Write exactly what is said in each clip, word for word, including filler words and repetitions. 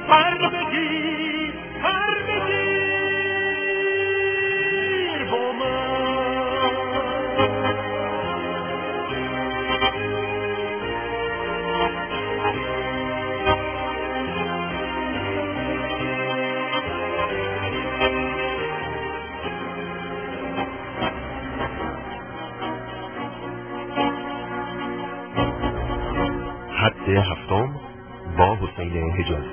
پر بگیر پر بگیر با من. حد هفتم با حسین حجازی.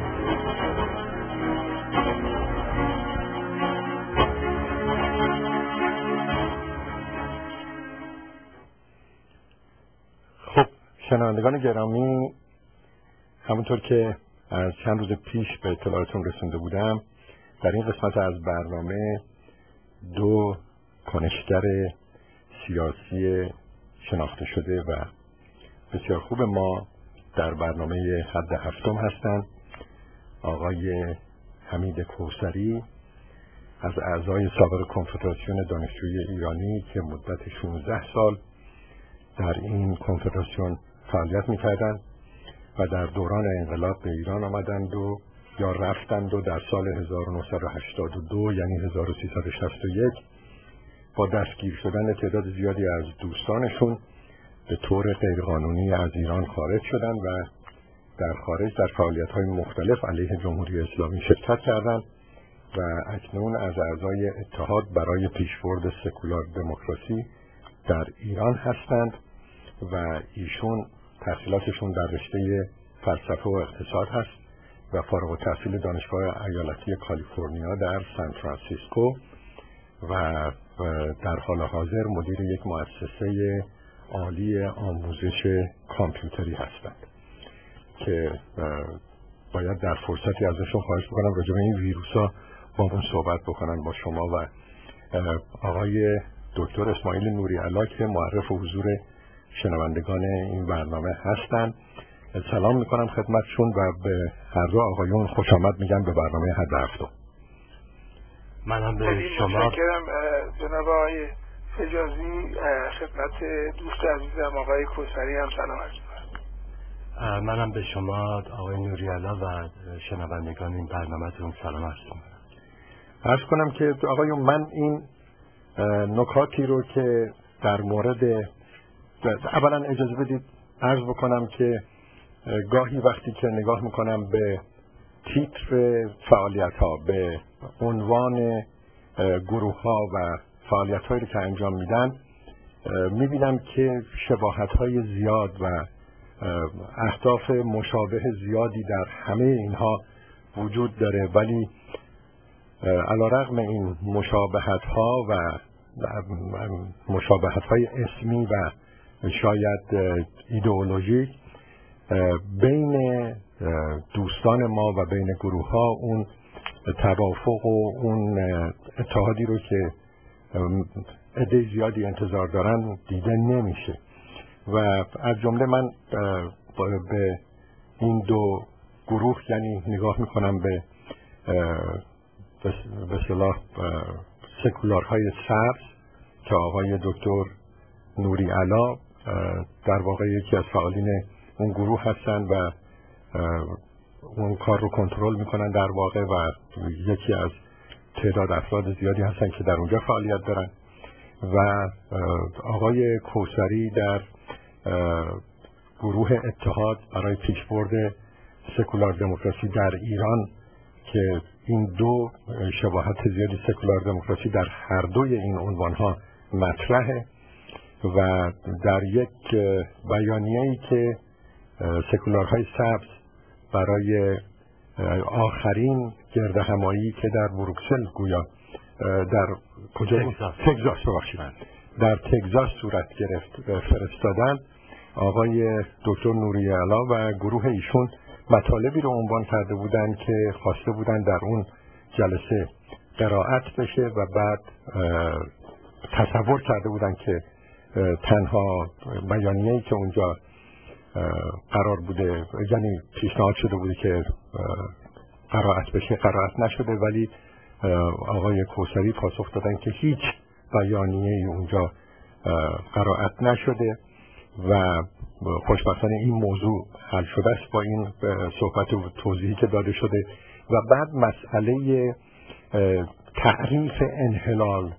خب شنوندگان گرامی، همونطور که از چند روز پیش به اطلاعاتون رسونده بودم، در این قسمت از برنامه دو کنشگر سیاسی شناخته شده و بسیار خوب ما در برنامه حد هفتم هستند. آقای حمید کوثری از اعضای سابق کنفدراسیون دانشجویی ایرانی که مدت شانزده سال در این کنفدراسیون فعالیت می‌کردند و در دوران انقلاب به ایران آمدند و یا رفتند و در سال هزار و نهصد و هشتاد و دو یعنی هزار و سیصد و شصت و یک با دستگیر شدن تعداد زیادی از دوستانشون به طور غیرقانونی از ایران خارج شدند و در خارج در فعالیت‌های مختلف علیه جمهوری اسلامی شرکت کردند و اکنون از اعضای اتحاد برای پیشبرد سکولار دموکراسی در ایران هستند و ایشون تحصیلاتشون در رشته فلسفه و اقتصاد هست و فارغ التحصیل دانشگاه ایالتی کالیفرنیا در سان فرانسیسکو و در حال حاضر مدیر یک مؤسسه عالی آموزش کامپیوتری هستند که باید در فرصتی ازشون خواهش بکنم راجع به این ویروسا با من صحبت بکنن با شما و آقای دکتر اسماعیل نوری علا که معرف حضور شنوندگان این برنامه هستند. سلام میکنم خدمتشون و به هر دو آقایون خوش آمد میگم به برنامه حد هفتم. منم به شما متشکرم جناب آقای حجازی. خدمت دوست عزیزم آقای کوثری هم سلام عرض می‌کنم. منم به شما آقای نوری علا و شنوندگان این برنامه‌تون سلام عرض می‌کنم. عرض کنم که آقایون من این نکاتی رو که در مورد اولا اجازه بدید عرض بکنم که گاهی وقتی که نگاه میکنم به تیتر فعالیت ها، به عنوان گروه ها و فعالیت هایی که انجام میدن، میبینم که شباهت های زیاد و اهداف مشابه زیادی در همه اینها وجود داره، ولی علیرغم این مشابهت ها و مشابهت های اسمی و شاید ایدئولوژیک، بین دوستان ما و بین گروه ها اون توافق و اون اتحادی رو که عده زیادی انتظار دارن دیده نمیشه و از جمله من به این دو گروه یعنی نگاه میکنم به به اصطلاح سکولارهای سبز که آقای دکتر نوری علا در واقع یکی از فعالین اون گروه هستن و اون کار رو کنترل میکنن در واقع و یکی از تعداد افراد زیادی هستن که در اونجا فعالیت دارن و آقای کوثری در گروه اتحاد برای پیشبرد سکولار دموکراسی در ایران که این دو شباهت زیادی سکولار دموکراسی در هر دوی این عنوانها مطرحه و در یک بیانیه‌ای که سکولارهای سبز برای آخرین گرد همایی که در بروکسل گویا در کجا تگزاس ببخشید در تگزاس صورت گرفت فرستادن، آقای دکتر نوری علا و گروه ایشون مطالبی رو عنوان کرده بودن که خواسته بودن در اون جلسه قرائت بشه و بعد تصور کرده بودن که تنها بیانیه‌ای که اونجا قرار بوده یعنی پیشنهاد شده بوده که قرائت بشه قرائت نشده، ولی آقای کوثری پاسخ دادن که هیچ بیانیه‌ای اونجا قرائت نشده و خوشبختانه این موضوع حل شده است با این صحبت و توضیحی که داده شده. و بعد مسئله تعریف انحلال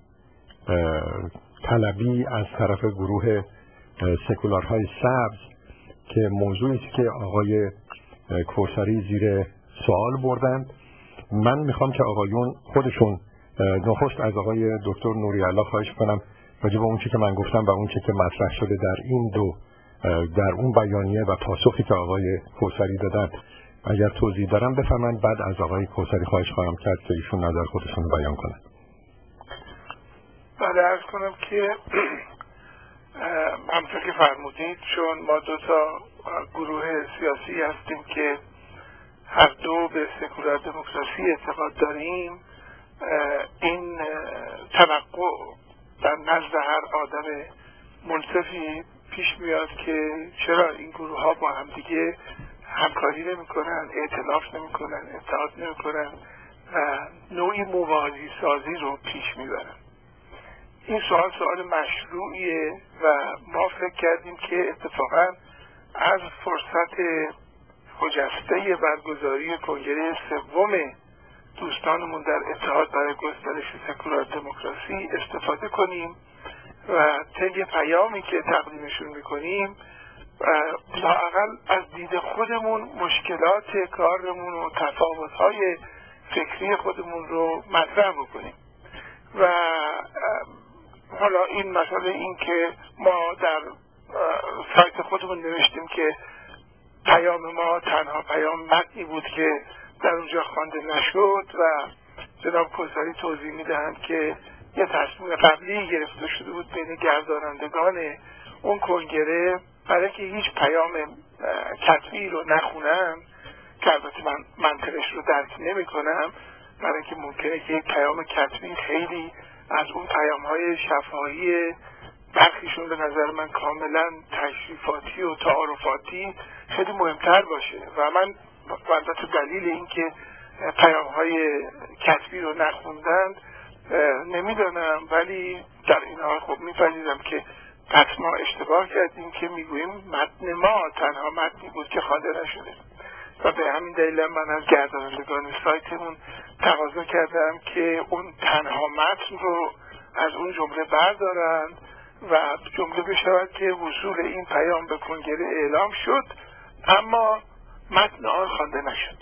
طلبی از طرف گروه سکولارهای سبز که موضوعی است که آقای کوثری زیر سوال بردند. من میخوام که آقایون خودشون نخست از آقای دکتر نوری‌الله خواهش کنم راجع به اون چی که من گفتم و اون چی که مطرح شده در این دو در اون بیانیه و پاسخی که آقای کوثری دادن اگر توضیح دارم بفرمایید. بعد از آقای کوثری خواهش خواهم کرد که ایشون نظر خودشون رو بیان کنند. بله، عرض کنم که همونطور که فرمودید چون ما دو تا گروه سیاسی هستیم که هر دو به سکولار دموکراسی اعتقاد داریم، این توقع در نزد هر آدم منصفی پیش میاد که چرا این گروه ها با هم دیگه همکاری نمی کنن، ائتلاف نمی کنن، اتحاد نمی کنن و نوعی موازی سازی رو پیش میبرن. این سوال سوال مشروعیه و ما فکر کردیم که اتفاقا از فرصت خجسته برگزاری کنگره سوم دوستانمون در اتحاد برای گسترش سکولار دموکراسی استفاده کنیم و طی پیامی که تقدیمشون میکنیم لااقل از دید خودمون مشکلات کارمون و تفاوت‌های فکری خودمون رو مطرح بکنیم. و حالا این مسئله این که ما در سایت خودمون نوشتیم که پیام ما تنها پیام متنی بود که در اونجا خوانده نشد و جناب کوثری توضیح میدهند که یه تصمیم قبلی گرفته شده بود بین گردانندگان اون کنگره برای که هیچ پیام کتبی رو نخونن، که البته من منطقش رو درک نمی کنم، برای که ممکنه که یک پیام کتبی خیلی از اون پیام های شفاهی برخیشون به نظر من کاملا تشریفاتی و تعارفاتی خیلی مهمتر باشه و من البته دلیل این که پیام های کتبی رو نخوندن نمیدانم، ولی در این حال خب میپذیرم که پس ما اشتباه کردیم که میگوییم متن ما تنها متنی بود که خوانده نشده و به همین دلیل من از گردانندگان سایتمون تقاضا کردم که اون تنها متن رو از اون جمله بردارن و جمله بشود که وصول این پیام به کنگره اعلام شد اما متن آن خوانده نشد.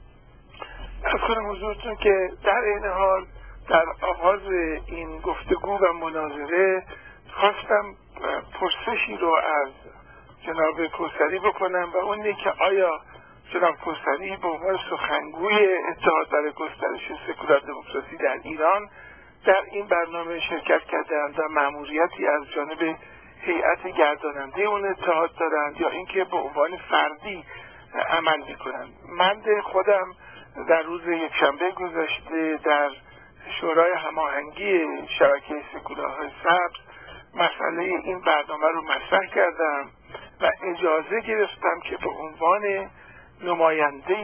از کنم حضورتون که در این حال در آغاز این گفتگو و مناظره خواستم پرسشی رو از جناب کوثری بکنم و اون اینه که آیا جناب کوثری به عنوان سخنگوی اتحاد برای گسترش سکولار دموکراسی در ایران در این برنامه شرکت کردند و مأموریتی از جانب هیئت گرداننده اون اتحاد دارند یا اینکه به عنوان فردی عمل میکنند. من خودم در روز یکشنبه گذشته در شورای هماهنگی شبکه سکولارهای سبز مسئله این برنامه رو مطرح کردم و اجازه گرفتم که به عنوان نماینده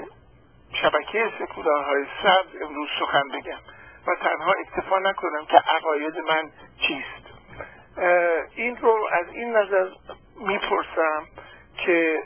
شبکه سکولارهای سبز امروز سخن بگم و تنها اکتفا نکنم که عقاید من چیست. این رو از این نظر میپرسم که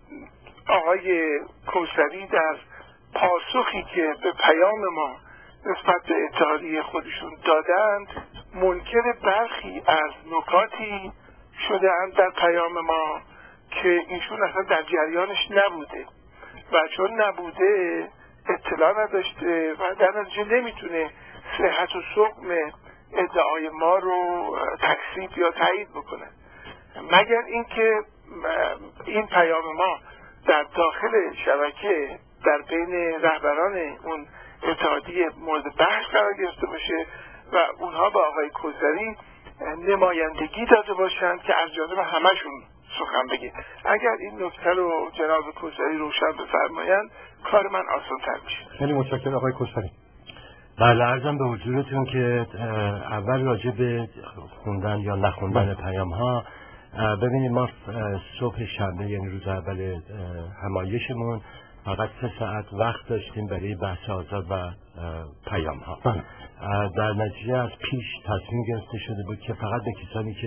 آقای کوثری در پاسخی که به پیام ما نسبت به اتحادیه خودشون دادند منکر برخی از نکاتی شده‌اند در پیام ما که ایشون اصلا در جریانش نبوده و چون نبوده اطلاع نداشته و در نتیجه نمیتونه صحت و سقم ادعای ما رو تکذیب یا تایید بکنه، مگر اینکه این پیام ما در داخل شبکه در بین رهبران اون اتحادیه مورد بحث قرار گرفته باشه و اونها با آقای کوثری نمایندگی داده باشند که از جانب همشون سخن بگه. اگر این نکته رو جناب کوثری روشن بفرمایند کار من آسان تر میشه. خیلی متشکرم آقای کوثری. بله، عرضم به حضورتون که اول راجع به خوندن یا نخوندن پیام ها ببینید ما صبح شنبه یعنی روز اول همایشمون فقط سه ساعت وقت داشتیم برای بحث آزاد و پیام ها. در نتیجه از پیش تصمیم گرفته شده بود که فقط به کسانی که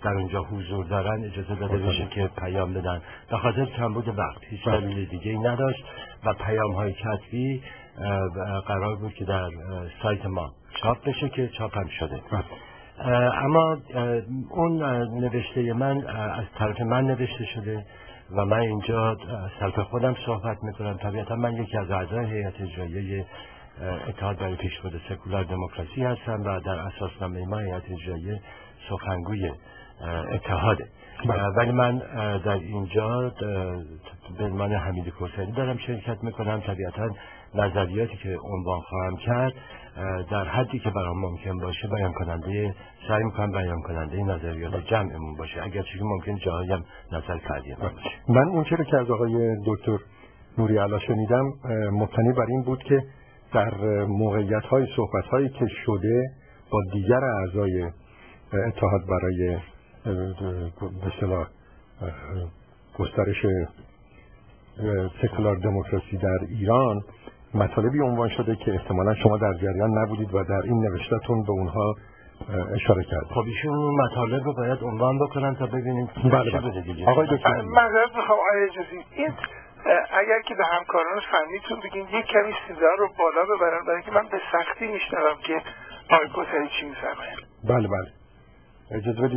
در اونجا حضور دارن اجازه داده بشه که پیام بدن. به خاطر کمبود وقت هیچ دلیل دیگه ای نداشت و پیام های کتبی قرار بود که در سایت ما چاپ بشه که چاپ هم شده. اما اون نوشته من از طرف من نوشته شده و من اینجا از طرف خودم صحبت میکنم. طبیعتا من یکی از اعضای هیئت اجراییه اتحاد برای پیشبرد سکولار دموکراسی هستم و در اساسنامه ما هیئت اجراییه سخنگوی اتحاده. ولی من در اینجا به عنوان حمید کوثری دارم شرکت میکنم. طبیعتا نظریاتی که عنوان خواهم کرد در حدی که برام ممکن باشه بیان کننده سعی میکنم بیان کننده نظریات جمعمون باشه، اگرچه که ممکن جاهایم نظر فردی من باشه. من اون چیزی که از آقای دکتر نوری علا شنیدم مبتنی بر این بود که در موقعیت های صحبت هایی که شده با دیگر اعضای اتحاد برای به اصطلاح گسترش سکولار دموکراسی در ایران مطالبی عنوان شده که احتمالا شما در جریان نبودید و در این نوشته‌تون به اونها اشاره کردید. خب ایشون اون مطالب رو باید عنوان بکنن تا ببینیم بله چه بده دیگه. آقای دکتر معذرت میخوام آقای اجازی، این اگر که به همکاران فنیتون بگین یک کمی صدا رو بالا ببرن، برای که من به سختی میشنوم که آقای کوثری چی میفرمایند. بله بله اجازه بدید.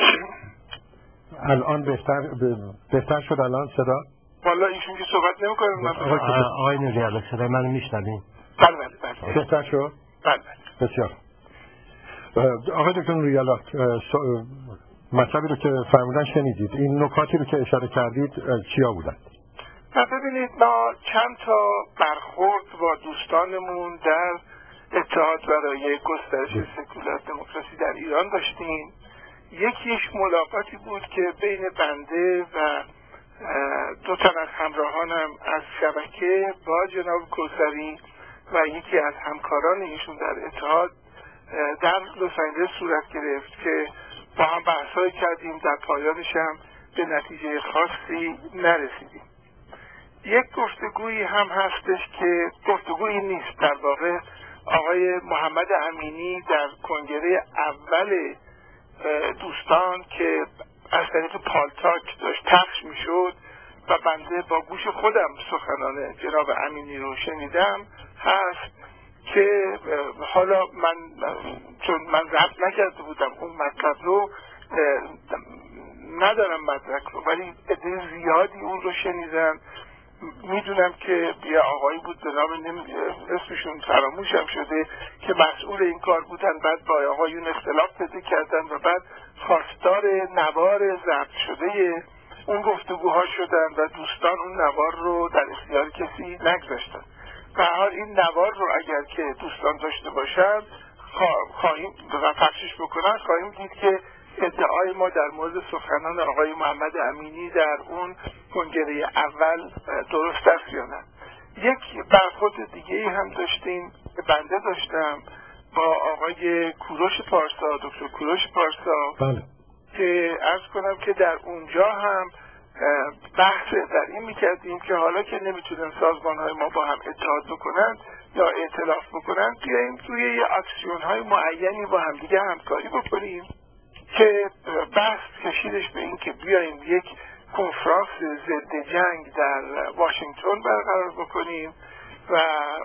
الان بهتر بهتر شد الان صدا؟ والا ایشون که صحبت نمی‌کنه. من آقای نوری علا صدای منو میشنوین؟ بله بله بله. بهتر شد؟ بله بله. بسیار. آقای دکتر نوری علا مطلبی رو که فرمودن شنیدید. این نکاتی رو که اشاره کردید چیا بودن؟ ببینید ما چند تا برخورد با دوستانمون در اتحاد برای گسترش سکولار دموکراسی در ایران داشتیم. یکیش ملاقاتی بود که بین بنده و دو تن از همراهانم از شبکه با جناب کوثری و یکی از همکاران ایشون در اتحاد در لس آنجلس صورت گرفت که با هم بحث‌هایی کردیم، در پایانش هم به نتیجه خاصی نرسیدیم. یک گفتگویی هم هستش که گفتگویی نیست، در واقع آقای محمد امینی در کنگره اول دوستان که از طریق پالتاک داشت پخش میشد و بنده با گوش خودم سخنان جناب امینی رو شنیدم هست که حالا من چون من ضبط نکرده بودم اون مطلب رو ندارم مدرک رو، ولی عده زیادی اون رو شنیدن. میدونم که یه آقایی بود به نام اسمشون فراموشم شده که مسئول این کار بودن، بعد با آقایون اختلاف پیدا کردن و بعد خواستار نوار ضبط شده اون گفتگوها شدن و دوستان اون نوار رو در اختیار کسی نگذاشتن. به هر حال این نوار رو اگر که دوستان داشته باشن خواهیم و پخشش بکنن خواهیم دید که ادعای ما در مورد سخنان آقای محمد امینی در اون کنگره اول درست است یا نه. یک برخورد دیگه هم داشتیم که بنده داشتم با آقای کوروش پارسا، دکتر کوروش پارسا بله. که عرض کنم که در اونجا هم بحث در این میکردیم که حالا که نمیتونن سازمانهای ما با هم اتحاد بکنن یا ائتلاف بکنن، بیاییم توی یه اکسیون های معینی با هم دیگه همکاری بکنیم که بحث کشیدش به این که بیاییم یک کنفرانس ضد جنگ در واشنگتن برقرار بکنیم و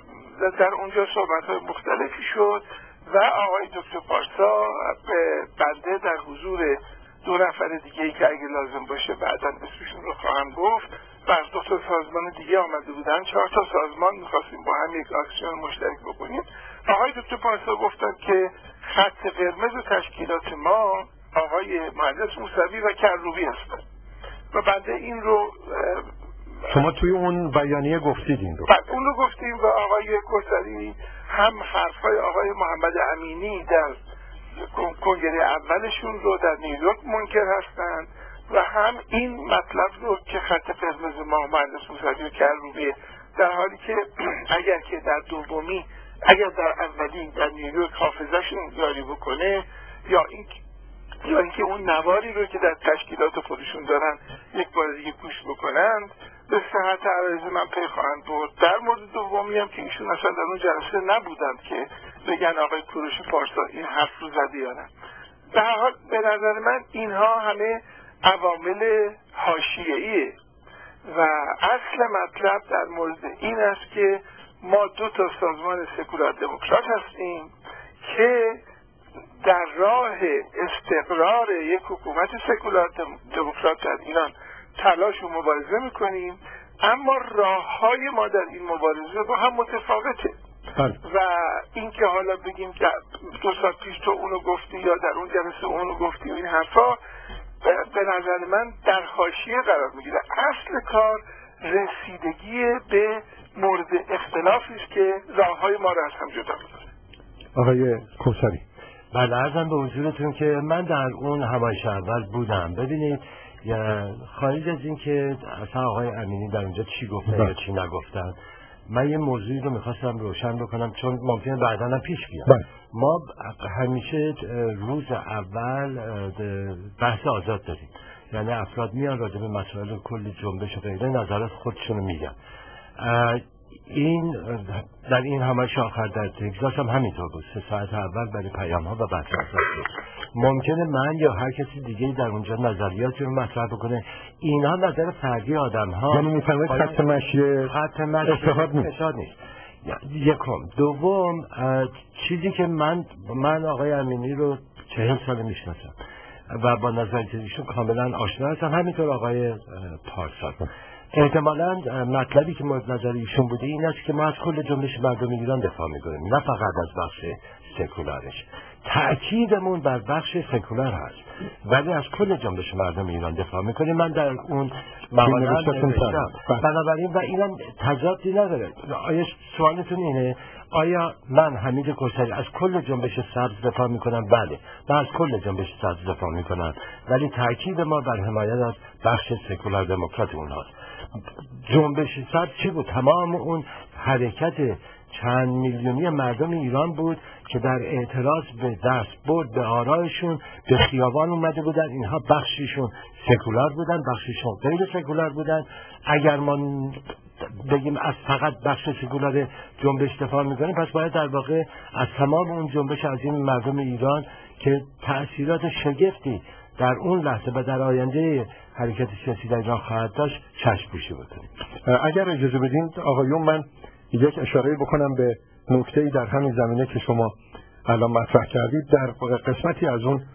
در اونجا صحبت‌های مختلفی شد و آقای دکتر پارسا به بنده در حضور دو نفر دیگه ای که اگه لازم باشه بعداً اسمشون رو خواهم گفت و از دو تا سازمان دیگه آمده بودن، چهار تا سازمان می‌خواستیم با هم یک اکسیون مشترک بکنیم. آقای دکتر پارسا گفتن که خط قرمز تشکیلات ما آقای مهندس موسوی و کروبی هستن و بنده این رو شما توی اون بیانیه گفتید این رو؟ بعد اون رو گفتیم و آقای کوثری هم حرفای آقای محمد امینی در کنگره اولشون رو در نیویورک منکر هستند و هم این مطلب رو که خط قرمز ما مهندس موسوی و کروبی، در حالی که اگر که در دومی اگر در اولی در نیویورک حافظه‌شون جاری بکنه یا این یا اینکه اون نواری رو که در تشکیلات خودشون دارن یک بار دیگه گوش بکنند به صحت عرض من پی خواهند برد. در مورد دومی هم که ایشون اصلا در اون جلسه نبودند که بگن آقای کوروش پارسا این حرف رو زده یا نه. به هر حال به نظر من اینها همه عوامل حاشیه‌ایه و اصل مطلب در مورد این است که ما دو تا سازمان سکولار دموکرات هستیم که در راه استقرار یک حکومت سکولار دموکرات در ایران تلاش و مبارزه میکنیم، اما راههای ما در این مبارزه با هم متفاوته و اینکه حالا بگیم دو سال پیش تو اونو گفتی یا در اون جلسه اونو گفتی، این حرفا به نظر من در حاشیه قرار میگیره. اصل کار رسیدگی به مورد اختلافی است که راههای ما را از هم جدا می‌کنه. آقای کوثری. بله، عرضم به حضورتون که من در اون همایش اول بودم. ببینید خارج از این که اصلا آقای امینی در اونجا چی گفتن یا چی نگفتن، من یه موضوعی رو میخواستم روشن بکنم چون ممکنه بعداً هم پیش بیاد. بله. ما همیشه روز اول بحث آزاد داریم، یعنی افراد میان راجع به مسائل کلی جنبش و غیره نظرات خودشونو میگن. این در این همایش آخر در تگزاس هم همینطور بود. سه ساعت اول برای پیام ها و بحث آزاد بود. ممکنه من یا هر کسی دیگه در اونجا نظریاتی رو مطرح بکنه، اینها نظر فردی آدم ها، یعنی میفهمید خط مشی خط مشی اتحاد نیست. نیست. یکم. دوم، چیزی که من من آقای امینی رو چهل سال میشناسم و با نظریات ایشون کاملا آشنا هستم، همینطور آقای پارسا. احتمالاً مطلبی که مورد نظر ایشون بوده این است که ما از کل جنبش مردم ایران دفاع میکنیم، نه فقط از بخش سکولارش. تأکیدمون بر بخش سکولار هست ولی از کل جنبش مردم ایران دفاع میکنیم. من در اون مقاله نوشتم. بنابراین و اینم تضادی نداره. آیا سوالتون اینه آیا من حمید کوثری از کل جنبش سبز دفاع میکنم؟ بله، من از کل جنبش سبز دفاع میکنم، ولی تأکید ما بر حمایت از بخش سکولار دموکرات اونهاست. جنبش سبز چی بود؟ تمام اون حرکت چند میلیونی مردم ایران بود که در اعتراض به دست برد به آرایشون به خیابان اومده بودن. اینها بخشیشون سکولار بودن، بخشیشون غیر سکولار بودن. اگر ما بگیم از فقط بخش سکولار جنبش دفاع میکنیم، پس باید در واقع از تمام اون جنبش عظیم مردم ایران که تأثیرات شگفتی در اون لحظه و در آینده حرکت سیاسی در ایران خواهد داشت چشم پوشی بکنیم. اگر اجازه بدین آقایون، من یک اشاره بکنم به نکته‌ای در همین زمینه که شما الان مطرح کردید. در قسمتی از اون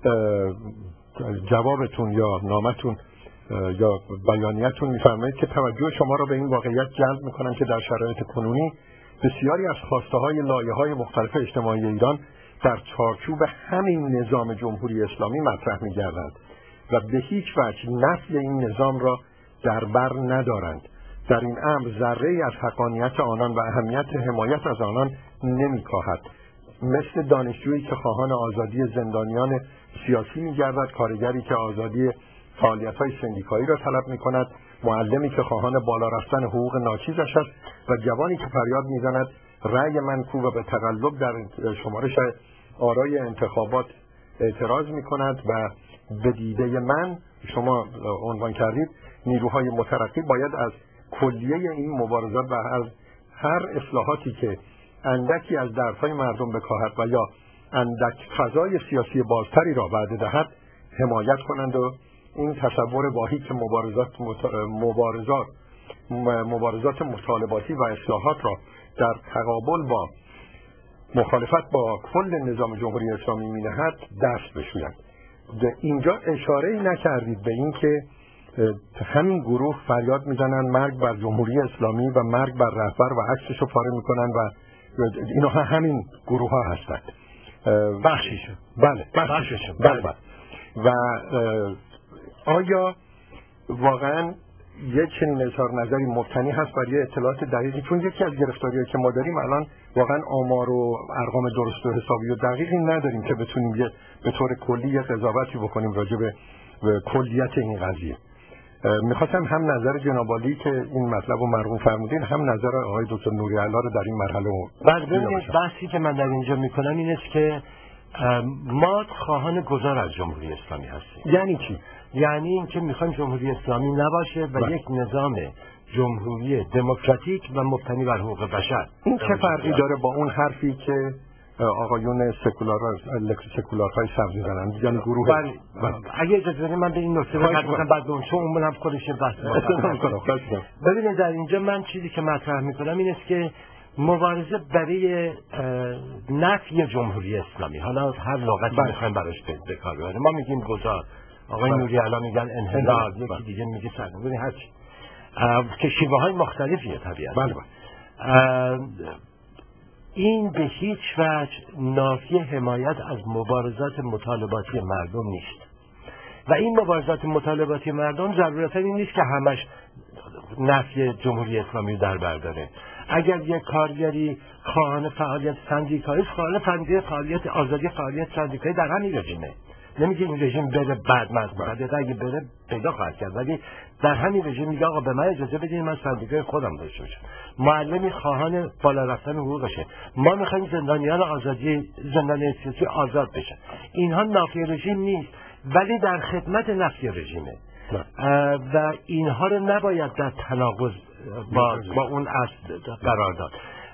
جوابتون یا نامتون یا بیانیتون می‌فرمایید که توجه شما را به این واقعیت جلب می‌کنم که در شرایط کنونی بسیاری از خواسته‌های لایه‌های مختلف اجتماعی ایران در چارچوب همین نظام جمهوری اسلامی مطرح می‌گردند و به هیچ وجه نفی این نظام را در بر ندارند. در این امر ذره‌ای از حقانیت آنان و اهمیت حمایت از آنان نمی‌کاهد. مثل دانشجویی که خواهان آزادی زندانیان سیاسی می‌گردد، کارگری که آزادی فعالیت‌های سندیکایی را طلب می‌کند، معلمی که خواهان بالا رفتن حقوق ناچیزش است و جوانی که فریاد می‌زند رأی من کو و به تقلب در شمارش آرای انتخابات اعتراض می‌کند. و به دیده من، شما عنوان کردید، نیروهای مترقی باید از کلیه این مبارزات و از هر اصلاحاتی که اندکی از دردهای مردم بکاهد و یا اندک فضای سیاسی بازتری را وعده دهد حمایت کنند و این تصور واهی که مبارزات مبارزات مبارزات مطالباتی و اصلاحات را در تقابل با مخالفت با کل نظام جمهوری اسلامی می‌نهد دست بشویند. اینجا اشاره‌ای نکردید به این که همین گروه فریاد میزنن مرگ بر جمهوری اسلامی و مرگ بر رهبر و عکسش رو پاره میکنن و اینها همین گروه ها هستند. بخشیشون. بله بخشیشون. بله. بله. و آیا واقعا یک چنین اظهار نظری مبتنی هست برای اطلاعات دقیقی؟ چون یکی از گرفتاری‌هایی که ما داریم الان واقعا آمار و ارقام درست و حسابی و دقیقی نداریم که بتونیم یه به طور کلی یه قضاوتی بکنیم راجع به کلیت این قضیه. میخواستم هم نظر جناب عالی که این مطلب رو مرقوم فرمودین، هم نظر آقای دکتر نوری علا رو در این مرحله. بله، ببینید بحثی که من در اینجا میکنم این است که ما خواهان گذار از جمهوری اسلامی هستیم. یعنی چی؟ یعنی اینکه میخوایم جمهوری اسلامی نباشه و بله. یک نظام جمهوری دموکراتیک و مبتنی بر حقوق بشر. این چه فرقی داره با اون حرفی که آقایون سکولار سکولارهای سر می‌زنن، یعنی گروه. بله اگه اجازه بدید من به این نکته بگم بعد اون چون اون هم خودش بحث می‌کنه. ببینید در اینجا من چیزی که مطرح می‌کنم این است که مبارزه برای نفی جمهوری اسلامی، حالا هر لغتی می‌خوایم براش به کار ببریم، ما میگیم گذار، آقای نوری علا میگن انحلال، یکی دیگه میگه سرنگونی، هر چی که شیوه های مختلفیه طبیعتا. بله. این به هیچ وجه نافی حمایت از مبارزات مطالباتی مردم نیست و این مبارزات مطالباتی مردم ضرورتا این نیست که همش نفی جمهوری اسلامی رو در بر داره. اگر یک کارگری خواهان فعالیت سندیکایی، خواهان فعالیت آزادی فعالیت سندیکایی در همین رژیمه، نمیگه این رژیم بره بعد مذمت، اگه بره پیدا خواهد کرد، ولی در همین رژیم میگه آقا به من اجازه بدین من سندیکای خودم داشته باشم. معلمی خواهان بالا رفتن حقوقشه، ما میخوایم زندانیان آزادی زندانی سیاسی آزاد بشن. اینها نافی رژیم نیست ولی در خدمت نفی رژیمه و اینها رو نباید در تناقض با, با اون اصل قرار داد.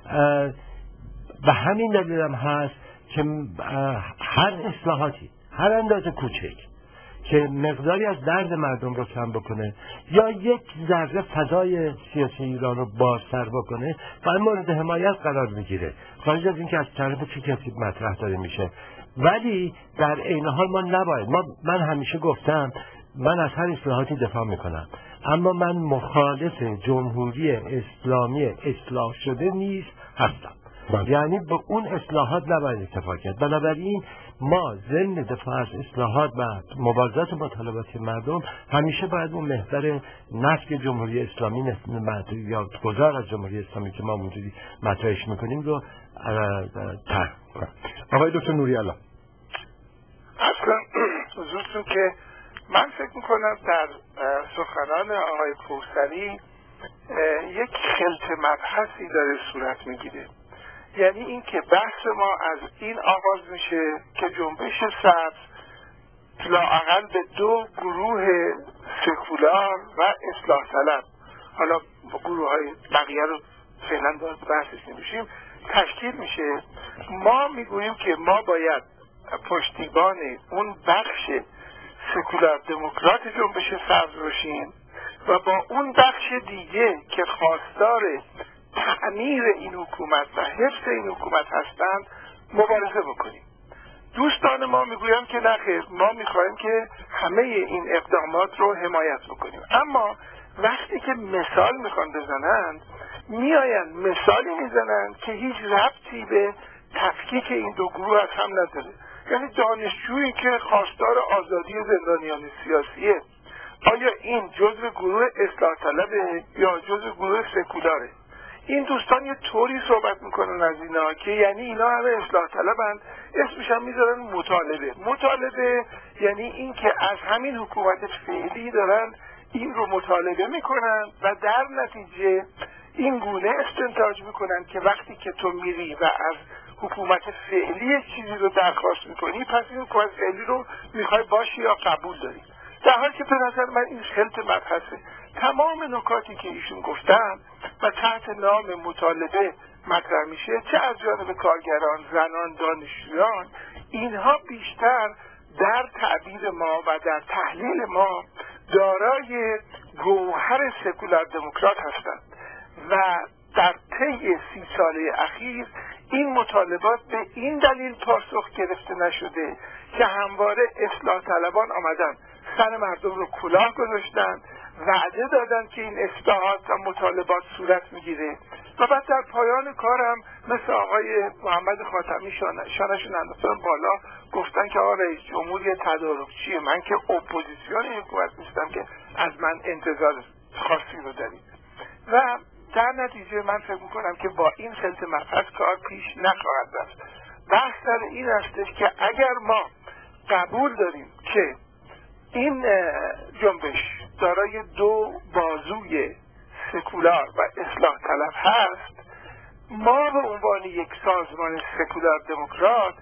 و همین دلیل هم هست که هر اصلاحاتی هر اندازه کوچک که مقداری از درد مردم رو کم بکنه یا یک ذره فضای سیاسی ایران رو بازتر بکنه و مورد حمایت قرار بگیره، خارج از اینکه از طرف چه کسی مطرح داره میشه. ولی در عین حال ما نباید ما من همیشه گفتم من از هر اصلاحاتی دفاع میکنم، اما من مخالف جمهوری اسلامی اصلاح شده نیست هستم. بله. یعنی به اون اصلاحات نباید اتفاق کرد. بنابراین ما ضمن دفاع از اصلاحات و مبارزات مطالباتی مردم همیشه باید اون محور نفی جمهوری اسلامی نسبت یا گذار از جمهوری اسلامی که ما اونجوری مطرحش میکنیم رو طرح کنیم. آقای دکتر نوری علا. اصلا حضورتون که من فکر میکنم در سخنان آقای کوثری یک خلط مبحثی داره صورت میگیره. یعنی این که بحث ما از این آغاز میشه که جنبش سبز لااقل به دو گروه سکولار و اصلاح طلب، حالا گروه های بقیه رو فعلا باید بحثش نمیشیم، تشکیل میشه. ما میگوییم که ما باید پشتیبان اون بخش سکولار دموکرات جنبش سبز باشیم و با اون بخش دیگه که خواستار تعمیر این حکومت و حفظ این حکومت هستند مبارزه بکنیم. دوستان ما میگویم که نخیر، ما میخوایم که همه این اقدامات رو حمایت بکنیم، اما وقتی که مثال میخوان بزنند میآیند مثالی میزنند که هیچ ربطی به تفکیک این دو گروه از هم نداره. یعنی دانشجویی که خواستار آزادی زندانیان سیاسیه، آیا این جزء گروه اصلاح طلبه یا جزء گروه سکولاره؟ این دوستان یه طوری صحبت میکنن از اینا که یعنی اینا همه اصلاح طلبند، اسمش هم میذارن مطالبه. مطالبه یعنی این که از همین حکومت فعلی دارن این رو مطالبه میکنن و در نتیجه این گونه استنتاج میکنن که وقتی که تو میری و از حکومت فعلی چیزی رو درخواست میکنی پس این حکومت فعلی رو میخوای باشی یا قبول داری، در حالی که به نظر من این خلط مبحثه. تمام نکاتی که ایشون گفتن و تحت نام مطالبه مطرح میشه، چه از جانب کارگران، زنان، دانشجویان، اینها بیشتر در تعبیر ما و در تحلیل ما دارای گوهر سکولار دموکرات هستند و در طی سی ساله اخیر این مطالبات به این دلیل پاسخ گرفته نشده که همواره اصلاح طلبان آمدن سر مردم رو کلاه گذاشتن، وعده دادن که این اصلاحات و مطالبات صورت میگیره و بعد در پایان کارم مثل آقای محمد خاتمی شانشون انداختن بالا، گفتن که آقا رئیس جمهور یه تدارکچیه، من که اپوزیسیون حکومت نیستم که از من انتظار خاصی رو دارید. و در نتیجه من فکر میکنم که با این خلط مبحث کار پیش نخواهد رفت. بحث سر این هستش که اگر ما قبول داریم که این جنبش دارای دو بازوی سکولار و اصلاح طلب هست، ما به عنوان یک سازمان سکولار دموکرات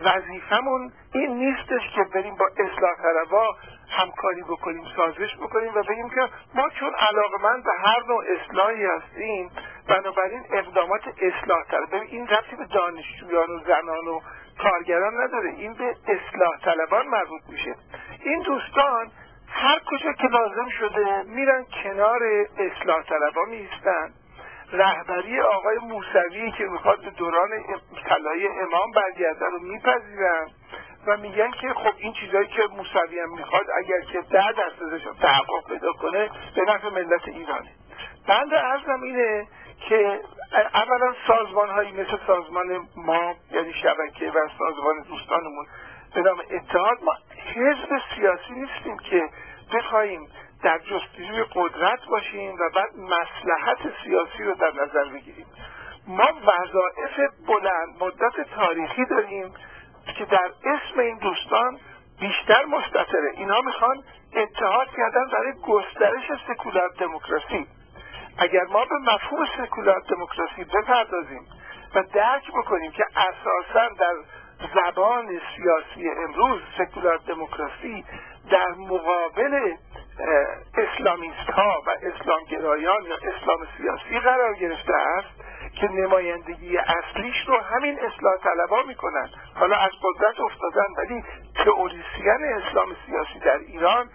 وظیفمون این نیستش که بریم با اصلاح طلبا همکاری بکنیم، سازش بکنیم و بگیم که ما چون علاقمند به هر نوع اصلاحی هستیم بنابراین اقدامات اصلاح طلب، ببین این ربطی به دانشجویان و زنان و کارگران نداره، این به اصلاح طلبان مربوط میشه. این دوستان هر کجا که لازم شده میرن کنار اصلاح طلبا میستن. رهبری آقای موسوی که میخواد به دوران طلایی امام برگرده رو میپذیرن و میگن که خب این چیزایی که موسوی هم میخواد اگر که ده درصد ازش تحقق پیدا کنه به نفع ملت ایرانه. بنده عرضم اینه که اولا سازمان هایی مثل سازمان ما یعنی شبکه و سازمان دوستانمون به نام اتحاد، ما حزب سیاسی نیستیم که بخوایم در جستجوی قدرت باشیم و بعد مصلحت سیاسی رو در نظر بگیریم. ما وظایف بلند مدت تاریخی داریم که در اسم این دوستان بیشتر مستتره. اینا میخوان اتحاد کردن برای گسترش سکولار دموکراسی. اگر ما به مفهوم سکولار دموکراسی بپردازیم و درک بکنیم که اساساً در زبان سیاسی امروز سکولار دموکراسی در مقابل اسلامیست ها و اسلامگرایان یا اسلام سیاسی قرار گرفته است که نمایندگی اصلیش رو همین اصلاح طلبها میکنن. حالا از قدرت افتادن ولی تئوریسین اسلام سیاسی در ایران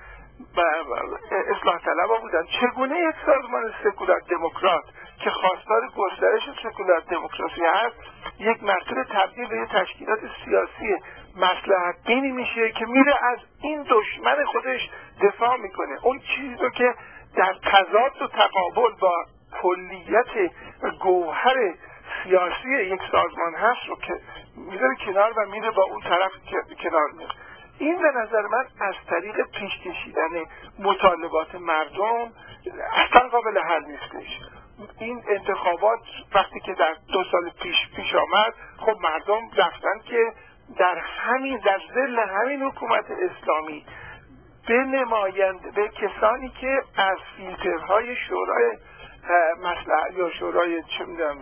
اصلاح طلبها بودن. چگونه یک سازمان سکولار دموکرات که خواستار گسترش سکولار دموکراسی هست یک مرتبه تبدیل به یک تشکیلات سیاسی مصلحت بینی میشه که میره از این دشمن خودش دفاع میکنه، اون چیزی رو که در تضاد و تقابل با کلیت گوهر سیاسی یک سازمان هست رو که میذاره کنار و میره با اون طرف کنار میره. این به نظر من از طریق پیش کشیدن مطالبات مردم اصلا قابل حل نیستش. این انتخابات وقتی که در دو سال پیش پیش آمد، خب مردم رفتن که در همین در ظل همین حکومت اسلامی به نماینده به کسانی که از فیلترهای شورای مصلحت یا شورای چه میدونم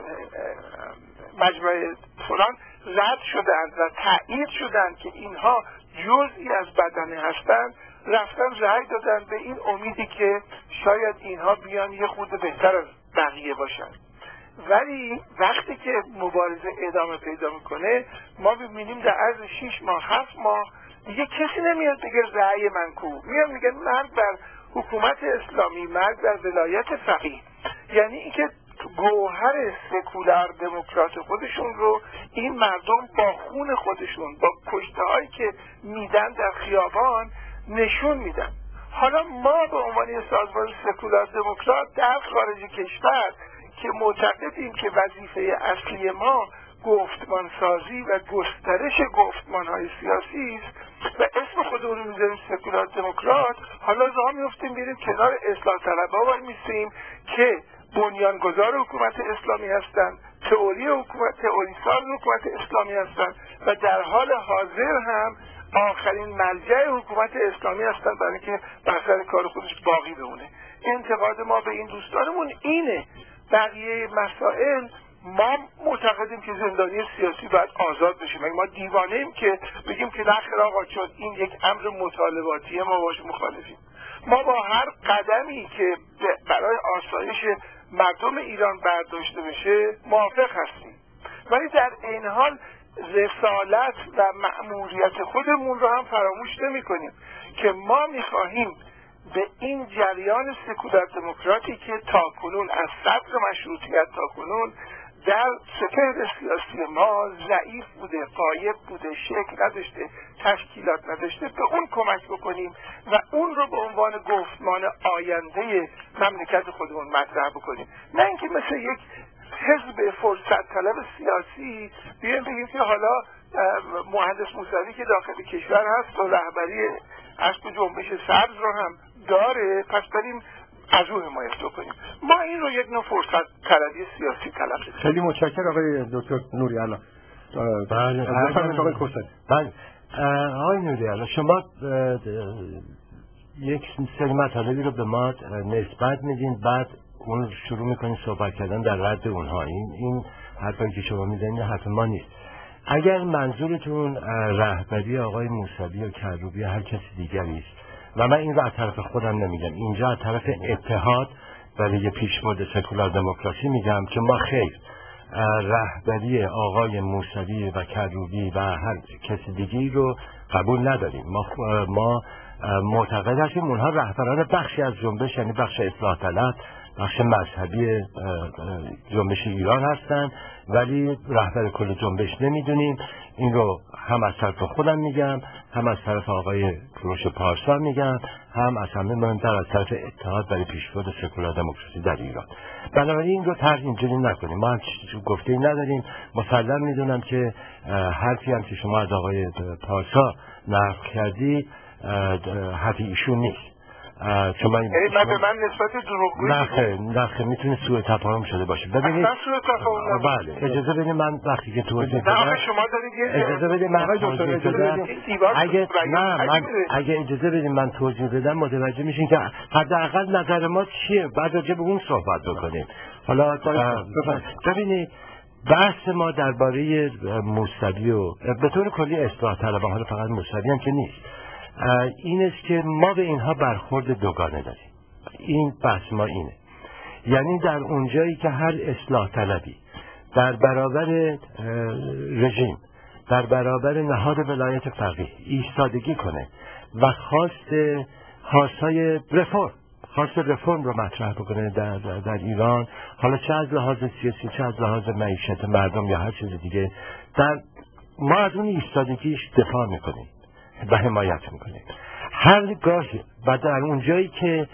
مجمع فلان رد شدند و تایید شدند که اینها جزئی از بدنه هستند، رفتن رأی دادن به این امیدی که شاید اینها بیان یه خورده بهتر از بقیه باشن. ولی وقتی که مبارزه ادامه پیدا میکنه ما ببینیم در عرض شش ماه هفت ماه دیگه کسی نمیاد بگه رأی من کو، میاد میگن مرگ بر حکومت اسلامی، مرگ بر ولایت فقیه. یعنی اینکه گوهر سکولار دموکرات خودشون رو این مردم با خون خودشون با کشته هایی که میدن در خیابان نشون میدن. حالا ما به عنوان سازمان سکولار دموکرات در خارج کشور که معتقدیم که وظیفه اصلی ما گفتمان سازی و گسترش گفتمان های سیاسی است و اسم خودمون رو میذاریم سکولار دموکرات، حالا راه میفتیم بیریم کنار اصلاح طلبها وای میستیم که بنیانگذار حکومت اسلامی هستند، تئوری حکومت تئوریساز حکومت اسلامی هستند و در حال حاضر هم آخرین ملجأ حکومت اسلامی هستند برای اینکه بر کار خودش باقی بمونه. انتقاد ما به این دوستانمون اینه. بقیه مسائل ما معتقدیم که زندانی سیاسی باید آزاد بشه. مگه ما دیوانه ایم که بگیم که نخیر آقا چون این یک امر مطالباتیه ما باش مخالفیم؟ ما با هر قدمی که برای آسایش مردم ایران برداشته بشه موافق هستیم، ولی در این حال رسالت و مأموریت خودمون رو هم فراموش نمی کنیم که ما میخواهیم به این جریان سکولار دموکراتی که تاکنون از صدر مشروطیت تاکنون در سپهر سیاسی ما ضعیف بوده، غایب بوده، شکل نداشته، تشکیلات نداشته، به اون کمک بکنیم و اون رو به عنوان گفتمان آینده مملکت خودمون مطرح بکنیم. نه اینکه مثل یک حزب فرصت طلب سیاسی بیایم بگیم که حالا مهندس موسوی که داخل کشور هست و رهبری اسب جنبش سبز رو هم داره، پس بریم از او حمایت بکنیم. ما این رو یک نوع فرصت طلبی سیاسی طلب کنیم. خیلی متشکرم آقای دکتر نوری‌الله. بله بفرمایید آقای کوسری. بله آقای نوری‌الله، شما یک سری مطالبی رو به ما نسبت میدین، بعد اون شروع میکنین صحبت کردن در رد اونها. این این حرفی که شما میزنید حرف ما نیست. اگر منظورتون رهبری آقای موسوی یا کروبی هر کسی دیگری است و من این رو از طرف خودم نمیگم، اینجا از طرف اتحاد برای پیشبرد سکولار دموکراسی میگم که ما خیر رهبری آقای موسوی و کروبی و هر کسی دیگی رو قبول نداریم. ما ما معتقد هستیم اونها رهبران بخشی از جنبش، یعنی بخش اصلاح طلب، بخش مذهبی جنبش ایران هستن، ولی رهبر کل جنبش نمیدونیم. این رو هم از طرف خودم میگم، هم از طرف آقای کوروش پارسا میگم، هم از همه مهمتر از طرف اتحاد برای پیشبرد سکولار دموکراسی در ایران. بنابراین این رو طرح اینجوری نکنیم. ما هم گفته‌ای نداریم. مسلم میدونم که حرفی هم که شما از آقای پارسا نقل کردی حرفی ایشون نیست. شما ای من به من نسبت دروغگویی نخه نخه میتونه سوء تفاهم شده باشه. ببینید اصلا سوء تفاهم بله اجازه بدید من وقتی که توضیح بدم نه شما دارید یه اجازه بدید من توضیح بدم. اگه نه من اگه اجازه بدید من توضیح بدم متوجه میشین که حداقل نظر ما چیه، بعد راجع به اون صحبت بکنیم. حالا ببینید بحث ما درباره موسوی و به طور کلی اصلاح طلبان، حالا فقط موسوی هم که نیست، این است که ما به اینها برخورد دوگانه داریم. این بحث ما اینه، یعنی در اونجایی که هر اصلاح طلبی در برابر رژیم، در برابر نهاد ولایت فقیه ایستادگی کنه و خواست خواستای رفرم خواست رفرم رو مطرح بکنه در, در, در ایران، حالا چه از لحاظ سیاسی، چه از لحاظ معیشت مردم یا هر چیز دیگه، در ما از اون ایستادگیش دفاع میکنیم و حمایت میکنه. هر گاهی و در اون جایی که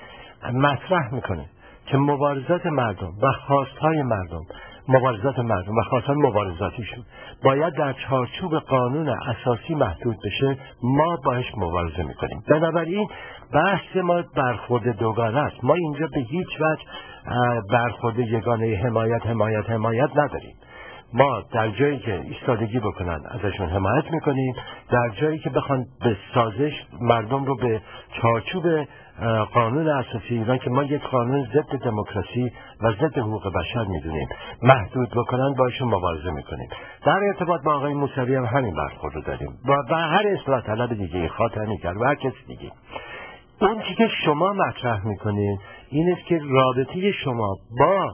مطرح میکنه که مبارزات مردم و خواستهای مردم مبارزات مردم و خواستان مبارزاتیشون باید در چارچوب قانون اساسی محدود بشه، ما باش مبارزه میکنیم. بنابراین بحث ما برخورد دوگانه است. ما اینجا به هیچ وجه برخورد یگانه حمایت حمایت حمایت نداریم. ما در جایی که ایستادگی بکنن ازشون حمایت میکنیم، در جایی که بخوان به سازش مردم رو به چارچوب قانون اساسی ایران که ما یک قانون ضد دموکراسی و ضد حقوق بشر میدونیم محدود بکنن، باشون مبارزه میکنیم. در ارتباط با آقای موسوی هم همین برخورد رو داریم و هر اصلاح طلب دیگه، خاتمی کرد و هر کسی دیگه. اون چیزی که شما مطرح میکنید این است که رابطه شما با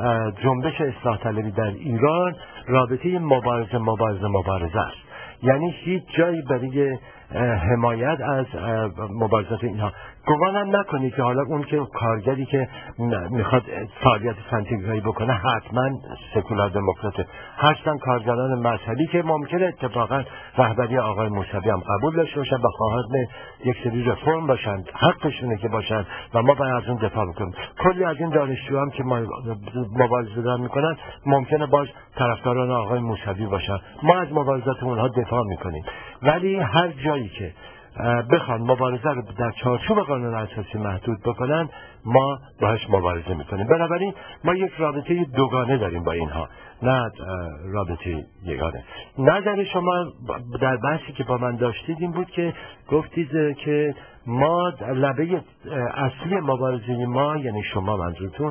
جنبش اصلاح طلبی در ایران رابطه مبارزه مبارزه مبارزه است، یعنی هیچ جایی برای حمایت از مبارزات اینها. گمانم نکنی که حالا اون که کارگری که میخواد فعالیت سنتیگرایی بکنه حتما سکولار دموکراته. هستن کارگران مذهبی که ممکنه اتفاقا رهبری آقای موسوی هم قبول داشته باشن و خواهان یک سری رفرم باشن، حقشونه که باشن و ما باید از اون دفاع بکنیم. کلی از این دانشجو هم که مبارزه دارن میکنن ممکنه باز طرفداران آقای موسوی باشن، ما از مبارزات اونها دفاع میکنیم. ولی هر جایی که بخوان مبارزه رو در چارچوب قانون اساسی محدود بکنن، ما باهاش مبارزه میکنیم. بنابراین ما یک رابطه دوگانه داریم با اینها، نه رابطه یگانه. نظر شما در بحثی که با من داشتید این بود که گفتید که ما لبه اصلی مبارزه ما، یعنی شما منظورتون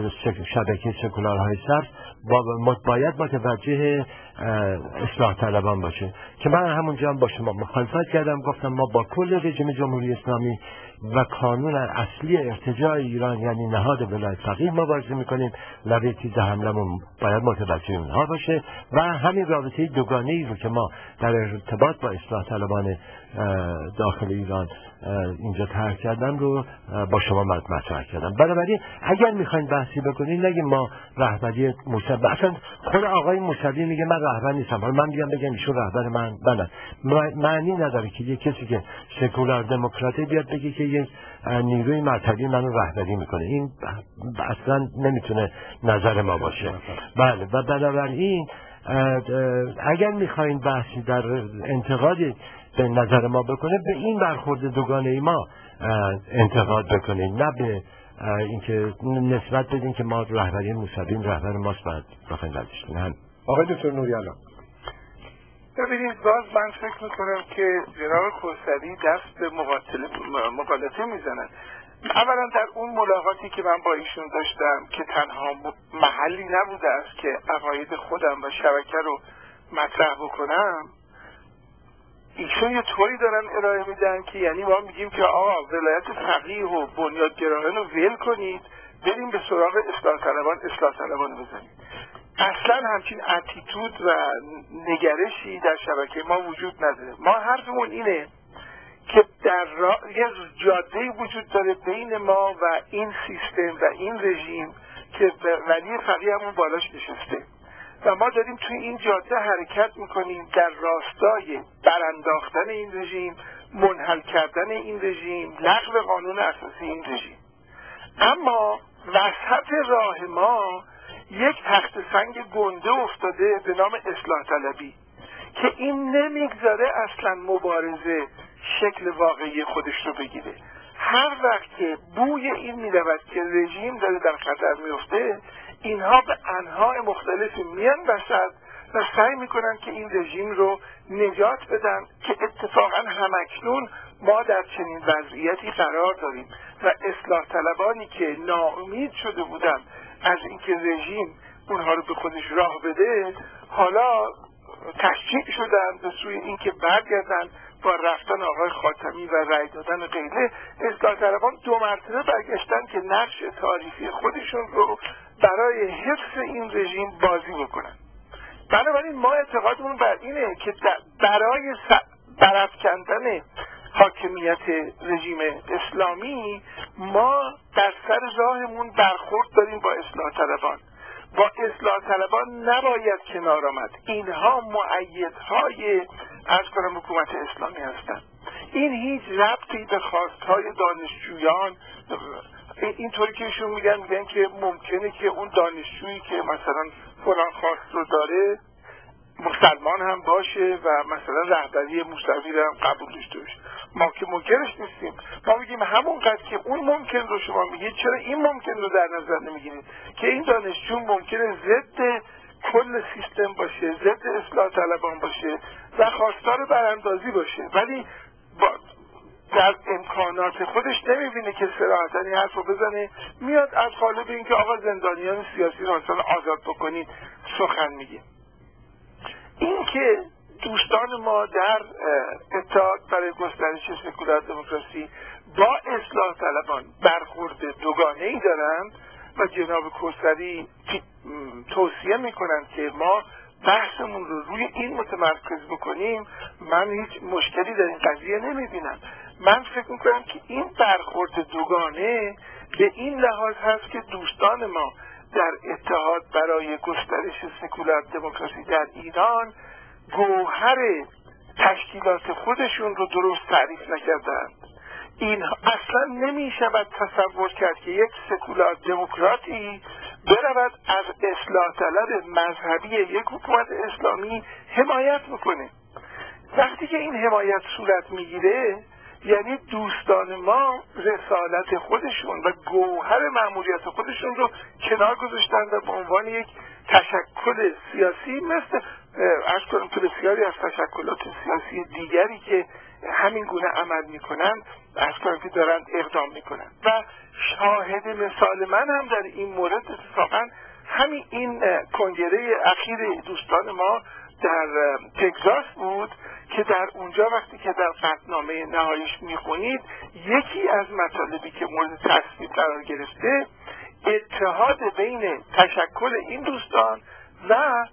شبکه سکولارهای سبز، باید متوجه اصلاح طلبان باشه که من همونجا هم با شما مخالفت کردم. گفتم ما با کل رژیم جمهوری اسلامی و قانون اصلی ارتجاع ایران یعنی نهاد ولایت فقیه مبارزه میکنیم. لبه تیز حملمون باید متوجه اونها باشه و همین رابطه دوگانه ای رو که ما در ارتباط با اصلاح طلبان داخل ایران اینجا طرح کردم رو با شما مطرح کردم. بنابراین اگر میخواین بحثی بکنین نگید ما رهبری موسوی، اصلا خود آقای موسوی میگه من رهبر نیستم، حالا من میگم بگم ایشون رهبر من بله، معنی نداره که یک کسی که سکولار دموکراته بیاد بگه که یک نیروی مرتبی منو رهبری میکنه. این اصلا نمیتونه نظر ما باشه. بله و بنابراین اگر میخواین بحثی در انتقاد به نظر ما بکنه، به این برخورد دوگانه ای ما انتقاد بکنید، نه به اینکه نسبت بدین که ما رهبری موسوی رهبر ماست بعد بخواین ردش کنیم. آقای دکتر نوری‌علا ببینید، باز من فکر میکنم که جناب کوثری دست به مقالطه میزنن. اولا در اون ملاقاتی که من با ایشون داشتم که تنها محلی نبوده است که عقاید خودم و شبکه رو مطرح بکنم، ایشون یه طوری دارن ارائه میدن که یعنی ما میگیم که آقا ولایت فقیه و بنیادگرایان رو ول کنید، بریم به سراغ اصلاح طلبان اصلاح طلبان بزنیم. اصلا همچین اتیتود و نگرشی در شبکه ما وجود نداره. ما حرفمون اینه که در را... یه جاده‌ای وجود داره بین ما و این سیستم و این رژیم که ولی فقیه همون بالاش نشسته و ما داریم توی این جاده حرکت میکنیم در راستای برانداختن این رژیم، منحل کردن این رژیم، لغو قانون اساسی این رژیم. اما وسط راه ما یک تخت سنگ گنده افتاده به نام اصلاح طلبی که این نمیگذاره اصلا مبارزه شکل واقعی خودش رو بگیره. هر وقت که بوی این میرود که رژیم داره در خطر میفته، اینها به انواع مختلفی میان وسط و سعی میکنن که این رژیم رو نجات بدن که اتفاقا همکنون ما در چنین وضعیتی قرار داریم و اصلاح طلبانی که ناامید شده بودن از اینکه رژیم اونها رو به خودش راه بده، حالا تشجیع شدن به سوی اینکه برگردن با رفتن آقای خاتمی و رأی دادن غیره. اصلاح طلبان دو مرتبه برگشتن که نقش تاریخی خودشون رو برای حفظ این رژیم بازی بکنن. بنابراین ما اعتقادمون بر اینه که برای برافکندن حاکمیت رژیم اسلامی ما در سر راهمون برخورد داریم با اصلاح طلبان. با اصلاح طلبان نباید کنار آمد. اینها مؤیدهای از کنم حکومت اسلامی هستند. این هیچ ربطی به خواستهای دانشجویان، اینطوری که ایشون میگن میگن که ممکنه که اون دانشجویی که مثلا فلان خواست رو داره مسلمان هم باشه و مثلا رهبری موسوی رو هم قبول داشته باشه. ما که منکرش نیستیم. ما میگیم همونقدر که اون ممکن رو شما میگید، چرا این ممکن رو در نظر نمیگیرید که این دانشجو ممکنه ضد کل سیستم باشه، ضد اصلاح طلبان باشه و خواستار براندازی باشه، ولی با در امکانات خودش نمیبینه که صراحتاً این حرف رو بزنه، میاد از قالب اینکه آقا زندانیان سیاسی رو مثلا آزاد بکنید سخن میگه. این که دوستان ما در اتحاد برای گسترش سکولار دموکراسی با اصلاح طلبان برخورد دوگانه‌ای دارند و جناب کوثری توصیه میکنند که ما بحثمون رو روی این متمرکز بکنیم، من هیچ مشکلی در این قضیه نمیبینم. من فکر میکنم که این برخورد دوگانه به این لحاظ هست که دوستان ما در اتحاد برای گسترش سکولار دموکراسی در ایران گوهر تشکیلات خودشون رو درست تعریف نکردند. این اصلا نمی شود تصور کرد که یک سکولار دموکراتی برود از اصلاح طلب مذهبی یک حکومت اسلامی حمایت بکنه. وقتی که این حمایت صورت میگیره یعنی دوستان ما رسالت خودشون و گوهر مأموریت خودشون رو کنار گذاشتن و به عنوان یک تشکل سیاسی مثل از کنم که بسیاری از تشکلات سیاسی دیگری که همین گونه عمل میکنن از کنم که دارن اقدام میکنن. و شاهد مثال من هم در این مورد اتفاقا همین این کنگره اخیر دوستان ما در تگزاس بود که در اونجا وقتی که در قطعنامه نهاییش میخونید یکی از مطالبی که مورد تصویب قرار گرفته اتحاد بین تشکل این دوستان و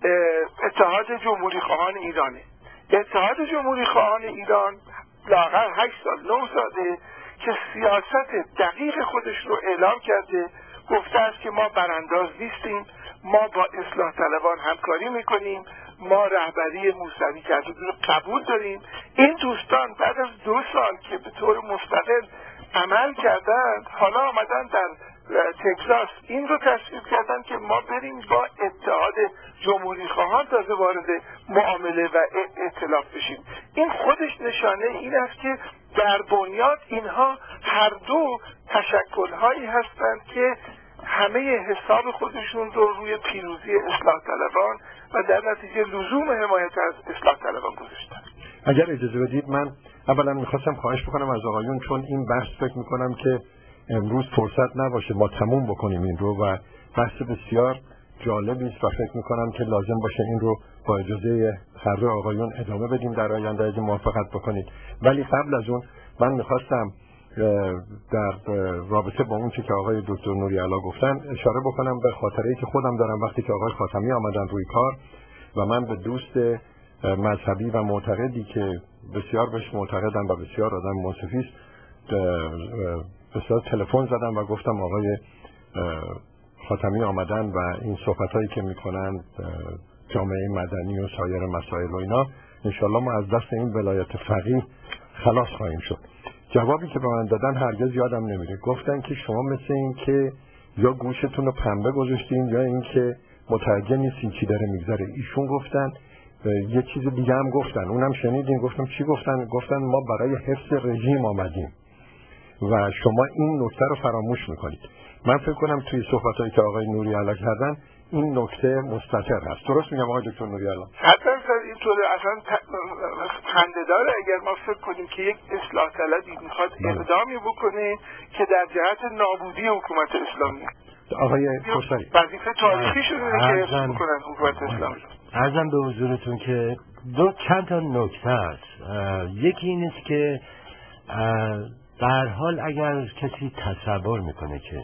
اتحاد جمهوری خواهان ایرانه. اتحاد جمهوری خواهان ایران لااقل هشت سال نه ساله که سیاست دقیق خودش رو اعلام کرده، گفته است که ما برانداز نیستیم، ما با اصلاح طلبان همکاری میکنیم، ما رهبری موسوی کرده رو قبول داریم. این دوستان بعد از دو سال که به طور مستقل عمل کردند حالا آمدن در تگزاس این رو تصویب کردن که ما بریم با اتحاد جمهوری خواهان تازه وارد معامله و ائتلاف بشیم. این خودش نشانه این است که در بنیاد اینها هر دو تشکل‌هایی هستند که همه حساب خودشون رو روی پیروزی اصلاح طلبان و در نتیجه لزوم حمایت از اصلاح طلبان گذاشتن. اگر اجازه بدید من اولا میخواستم خواهش بکنم از آقایون، چون این بحث فکر میکنم که امروز فرصت نباشه ما تموم بکنیم این رو و بحث بسیار جالبی است و فکر میکنم که لازم باشه این رو با اجازه هر دو آقایون ادامه بدیم در آینده اگه موافقت بکنید. ولی قبل از اون من میخواستم در رابطه با اون چی که آقای دکتر نوری‌علا گفتن اشاره بکنم به خاطره‌ای که خودم دارم وقتی که آقای خاتمی آمدن روی کار و من به دوست مذهبی و معتقدی که بسیار بهش معتقدم و بسیار آدم منصفی است بسیار تلفن زدم و گفتم آقای خاتمی آمدن و این صحبتایی که میکنن جامعه مدنی و سایر مسائل و اینا انشالله ما از دست این ولایت فقیه خلاص خواهیم شد. جوابی که به من دادن هرگز یادم نمیره. گفتن که شما مثل این که یا گوشتون رو پنبه گذاشتین یا این که متوجه نیستین چی داره میگذره. ایشون گفتن یه چیز دیگه هم گفتن، اونم شنیدین. گفتم چی گفتن؟ گفتن ما برای حفظ رژیم آمدیم و شما این نکته رو فراموش میکنید. من فکر کنم توی صحبتایی که آقای نوری‌علا کردن این نکته مستتر هست. درست میگم آقای دکتر نوری‌علا؟ حتی اینطوره اصلا خنده‌داره اگر ما فکر کنیم که یک اصلاح طلبی میخواد اقدامی بکنه که در جهت نابودی حکومت اسلامی. آقای خسروی وظیفه تاریخی شده که حفظ بکنن حکومت اسلامی. عرضم به حضورتون که دو چند تا نکته است. یکی این است که به هر حال اگر کسی تصور میکنه که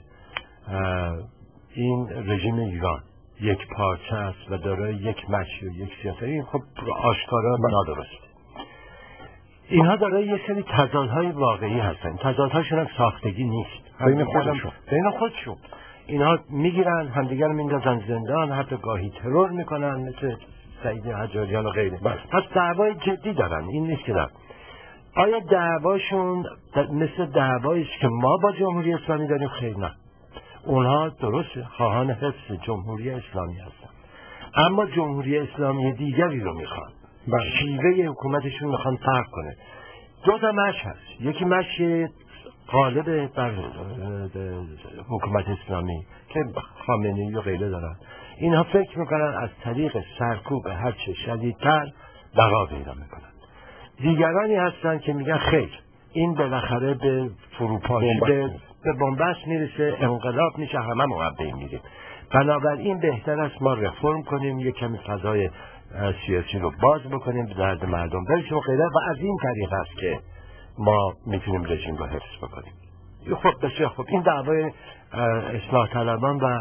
این رژیم ایران یک پارچه است و داره یک مشی و یک سیاسی، این خب آشکارا نادرست. اینها داره یک سری تضادهای واقعی هستن. تضادهاشون هم ساختگی نیست، بین خودشون بین خودشون اینها میگیرن همدیگر رو میندازن زندان، حتی گاهی ترور میکنن مثل سعید حجاریان و غیره. پس دعوای جدی دارن، این نیست که دارن. آیا دعواشون مثل دعوایی که ما با جمهوری اسلامی داریم؟ خیر نه. اونها درسته خواهان حفظ جمهوری اسلامی هستن، اما جمهوری اسلامی دیگری رو میخوان. شیوه حکومتشون میخوان فرق کنه. دو تا مش هست. یکی مش غالب بر حکومت اسلامی که خامنه‌ای و غیره دارن. اینها فکر میکنن از طریق سرکوب هرچه شدیدتر بقا پیدا میکنن. دیگرانی هستن که میگن خیر، این بالاخره به فروپاشی به بنبست میرسه، انقلاب میشه، همه مقبل میریم. بنابراین بهتر است ما رفرم کنیم، یک کمی فضای سیاسی رو باز بکنیم، به درد مردم برسیم و غیره، و از این طریق است که ما میتونیم رژیم رو حفظ بکنیم. خب بسیار خب، این دعوای اصلاح طلبان و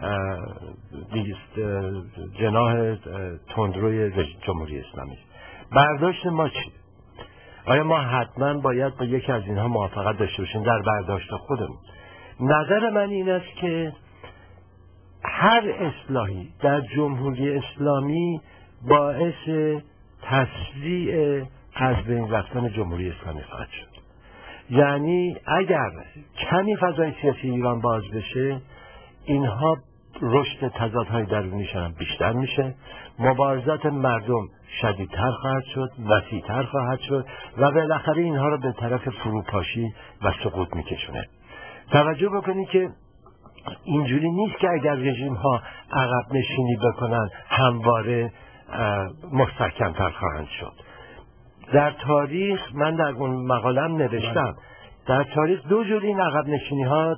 جناح تندروی جمهوری اسلامی. برداشت ما چی؟ آیا ما حتما باید با یکی از اینها موافقت داشته باشیم در برداشت خودمون؟ نظر من این است که هر اصلاحی در جمهوری اسلامی باعث تسریع از بین رفتن جمهوری اسلامی خواهد شد. یعنی اگر کمی فضای سیاسی ایران باز بشه، اینها رشد تضادهای درونیشان هم بیشتر میشه، مبارزات مردم شدیدتر خواهد شد، وسیع‌تر خواهد شد و بالاخره اینها رو به طرف فروپاشی و سقوط میکشونه. توجه بکنید که اینجوری نیست که اگر رژیم ها عقب نشینی بکنن همواره مستحکم‌تر خواهند شد. در تاریخ من در اون مقالم نوشتم در تاریخ دو جور این عقب نشینی ها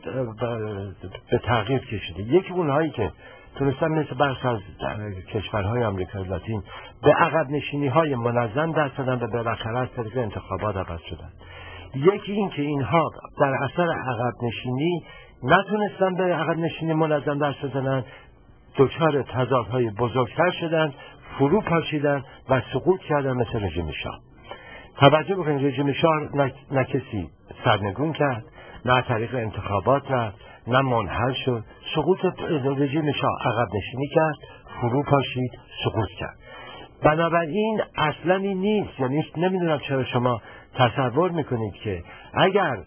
به تغییر کشیده. یکی اونهایی که تونستن مثل برخی از کشورهای آمریکای لاتین به عقب نشینی های منظم دست دادن و بالاخره از طریق انتخابات عوض شدن. یکی این که اینها در اثر عقب نشینی نتونستن به عقب نشینی منظم دست دادن، دچار تضادهای بزرگتر شدن، فرو پاشیدن و سقوط کردن مثل رژیم شاه. توجه بکنید، رژیم شاه نه, نه کسی سرنگون کرد، نه طریق انتخابات رفت، نه منحل شد. سقوط رژیم شاه عقب نشینی کرد، فرو پاشید، سقوط کرد. بنابراین اصلا این نیست. یعنی نمیدونم چرا شما تصور میکنید که اگر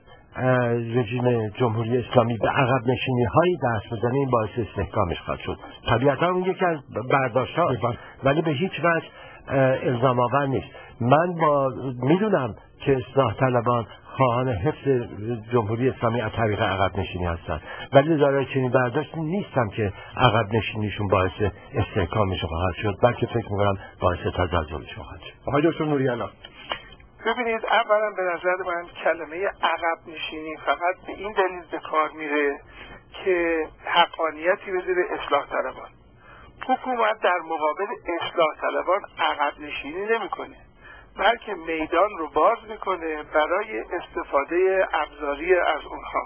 رژیم جمهوری اسلامی به عقب نشینی هایی دست بزنه این باعث استحکامش خواهد شد. طبیعتا اون یکی از برداشت ها، ولی به هیچ وجه الزام آور نیست. من با میدونم که اصلاح طلبان خواهان حفظ جمهوری اسلامی از طریق عقب نشینی هستند، ولی دارای چنین برداشت نیستم که عقب نشینیشون باعث استحکامش خواهد شد، بلکه فکر میکنم باعث تزلزلش خواهد شد. آقای دکتر نوری‌علا، ببینید، اولا به نظر من کلمه عقب نشینی فقط به این دلیل به کار میره که حقانیتی بده به اصلاح طلبان. حکومت در مقابل اصلاح طلبان عقب نشینی نمیکنه، بلکه میدان رو باز میکنه برای استفاده ابزاری از اونها.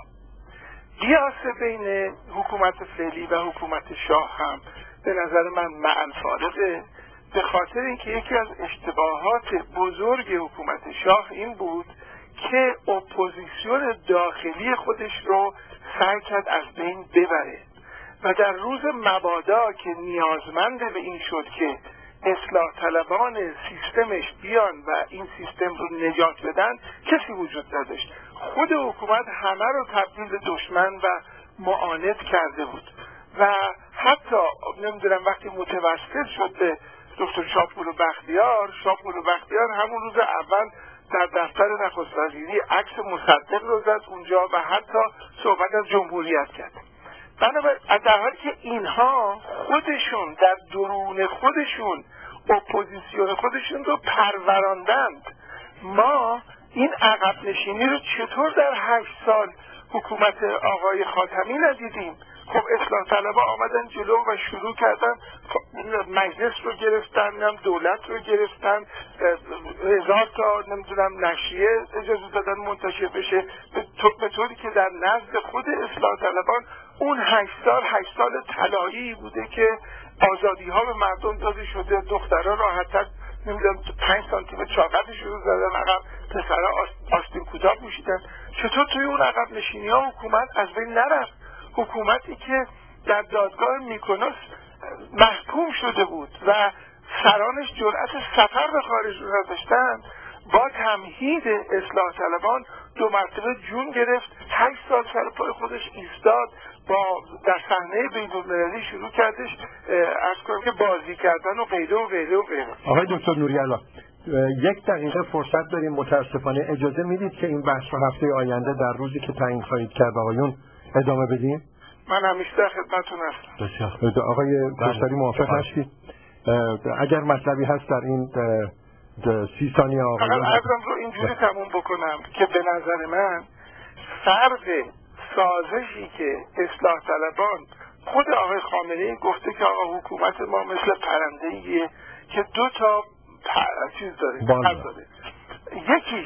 قیاس بین حکومت فعلی و حکومت شاه هم به نظر من معل فارقه، به خاطر اینکه یکی از اشتباهات بزرگ حکومت شاه این بود که اپوزیسیون داخلی خودش رو سعی کرد از بین ببره و در روز مبادا که نیازمند به این شد که اصلاح طلبان سیستمش بیان و این سیستم رو نجات بدن، کسی وجود نداشت. خود حکومت همه رو تبدیل به دشمن و معاند کرده بود و حتی نمیدونم وقتی متوسل شد به دکتر شاپور بختیار شاپور بختیار همون روز اول در دفتر نخست وزیری عکس مصدق رو زد اونجا و حتی صحبت از جمهوریت کرد. بنابراین در حالی که اینها خودشون در درون خودشون اپوزیسیون خودشون رو پروراندند، ما این عقب نشینی رو چطور در هشت سال حکومت آقای خاتمی ندیدیم؟ خب اصلاح طلبا آمدن جلو و شروع کردن، مجلس رو گرفتن، دولت رو گرفتن، هزار تا نمیدونم نشریه اجازه دادن منتشر بشه، به طوری که در نزد خود اصلاح طلبان اون هشت سال هشت سال طلایی بوده که آزادی ها به مردم داده شده، دختران راحت‌تر نمیدونم پنج سانتی متر چاقتش رو زدن عقب، پسرها آستین کوتاه پوشیدن. چطور توی اون عقب نشینی ها حکومت از بین نرفت؟ حکومتی که در دادگاه میکنوس محکوم شده بود و سرانش جرأت سفر به خارج رو نداشتن، با تمهید اصلاح طلبان دو مرتبه جون گرفت، هشت سال سر پای خودش ایستاد، با در صحنه بین‌المللی شروع کردش عرض کنم که بازی کردن و غیره و غیره و غیره. آقای دکتر نوری‌الله، یک دقیقه فرصت داریم، متاسفانه اجازه میدید که این بحث رو هفته آینده در روزی که تعیین خواهید کرد آقایون ادامه بدیم؟ من همیشه در خدمتتون هستم. آقای کوثری موافق هستید؟ اگر مطلبی هست در این سی ثانیه آقایون عرضم رو اینجوری تموم بکنم که به نظر من فرق سازشی که اصلاح طلبان خود آقای خامنه‌ای گفته که آقا حکومت ما مثل پرنده‌ایه که دو تا چیز داره داره یکیش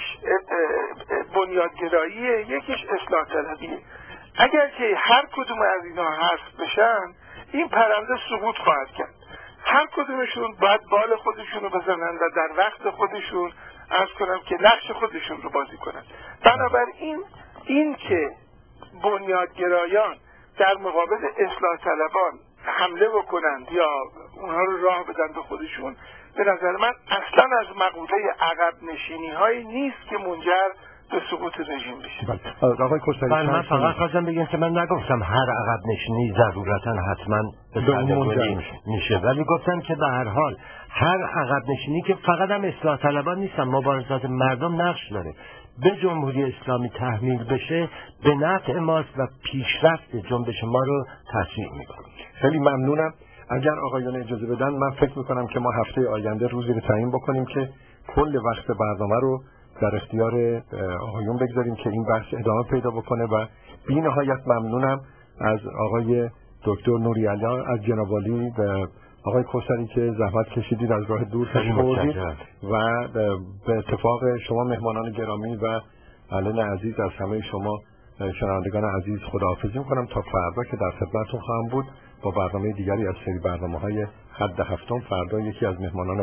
بنیادگراییه، یکیش اصلاح طلبیه. اگر که هر کدوم از اینا حذف بشن این پرنده سقوط خواهد کرد. هر کدومشون باید بال خودشون رو بزنن و در وقت خودشون عرض کنم که نقش خودشون رو بازی کنن. بنابراین این که بنیادگرایان در مقابل اصلاح طلبان حمله بکنند یا اونها رو راه بدن به خودشون، به نظر من اصلا از مقوله عقب نشینی هایی نیست که منجر به سقوط رژیم بشه. آقای کوثری، من فقط خواستم بگم که من نگفتم هر عقب نشینی ضرورتا حتما به سرنگونی میشه، ولی گفتم که به هر حال هر عقب نشینی که فقط هم اصلاح طلبان نیستن، مبارزات مردم نقش داره، به جمهوری اسلامی تحمیل بشه به نفع ماست و پیشرفت جنبش ما رو تسریع میکنه. خیلی ممنونم. اگر آقایان اجازه بدن من فکر میکنم که ما هفته آینده روزی رو تعیین بکنیم که کل وقت برنامه رو در اختیار آقایون بگذاریم که این بحث ادامه پیدا بکنه و بی نهایت ممنونم از آقای دکتر نوری‌الله، از جناب عالی و آقای کوثری که زحمت کشیدید از راه دور تشریف آوردید و به اتفاق شما مهمانان گرامی و علل عزیز از همه شما شنوندگان عزیز خداحافظی می‌کنم تا فردا که در خدمتتون خواهم بود با برنامه دیگری از سری برنامه‌های حد هفتم. فردا یکی از مهمانان